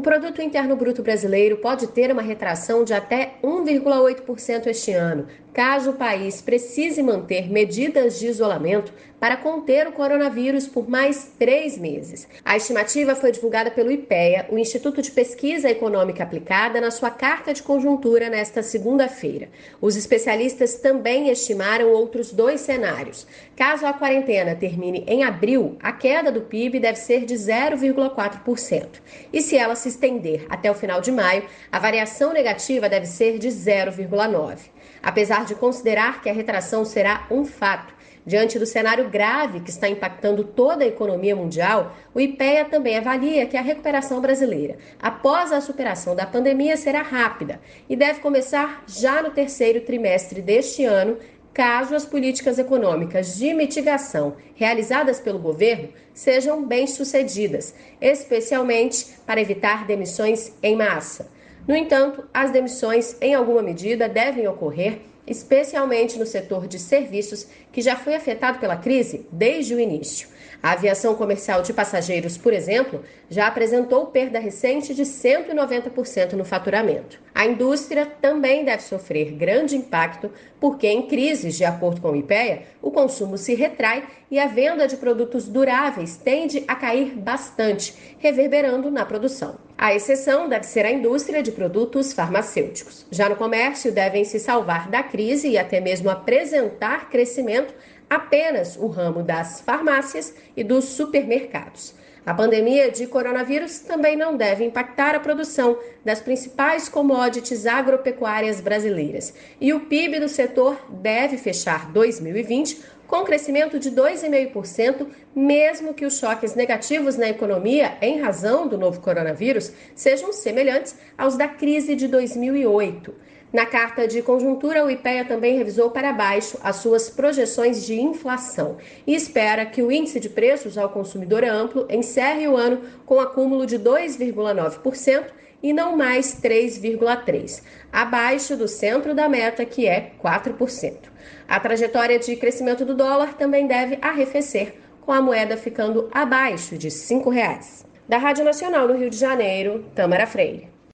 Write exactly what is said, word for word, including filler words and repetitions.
Produto Interno Bruto brasileiro pode ter uma retração de até um vírgula oito por cento este ano, caso o país precise manter medidas de isolamento para conter o coronavírus por mais três meses. A estimativa foi divulgada pelo IPEA, o Instituto de Pesquisa Econômica Aplicada, na sua carta de conjuntura nesta segunda-feira. Os especialistas também estimaram outros dois cenários. Caso a quarentena termine em abril, a queda do P I B deve ser de zero vírgula quatro por cento. E se ela se estender até o final de maio, a variação negativa deve ser de zero vírgula nove por cento. Apesar de considerar que a retração será um fato, diante do cenário grave que está impactando toda a economia mundial, o IPEA também avalia que a recuperação brasileira, após a superação da pandemia, será rápida e deve começar já no terceiro trimestre deste ano, caso as políticas econômicas de mitigação realizadas pelo governo sejam bem-sucedidas, especialmente para evitar demissões em massa. No entanto, as demissões, em alguma medida, devem ocorrer, especialmente no setor de serviços, que já foi afetado pela crise desde o início. A aviação comercial de passageiros, por exemplo, já apresentou perda recente de cento e noventa por cento no faturamento. A indústria também deve sofrer grande impacto, porque em crises, de acordo com o IPEA, o consumo se retrai e a venda de produtos duráveis tende a cair bastante, reverberando na produção. A exceção deve ser a indústria de produtos farmacêuticos. Já no comércio, devem se salvar da crise e até mesmo apresentar crescimento apenas o ramo das farmácias e dos supermercados. A pandemia de coronavírus também não deve impactar a produção das principais commodities agropecuárias brasileiras. E o P I B do setor deve fechar dois mil e vinte com crescimento de dois vírgula cinco por cento, mesmo que os choques negativos na economia, em razão do novo coronavírus, sejam semelhantes aos da crise de dois mil e oito. Na carta de conjuntura, o IPEA também revisou para baixo as suas projeções de inflação e espera que o índice de preços ao consumidor amplo encerre o ano com acúmulo de dois vírgula nove por cento e não mais três vírgula três por cento, abaixo do centro da meta, que é quatro por cento. A trajetória de crescimento do dólar também deve arrefecer, com a moeda ficando abaixo de cinco reais. Da Rádio Nacional no Rio de Janeiro, Tâmara Freire.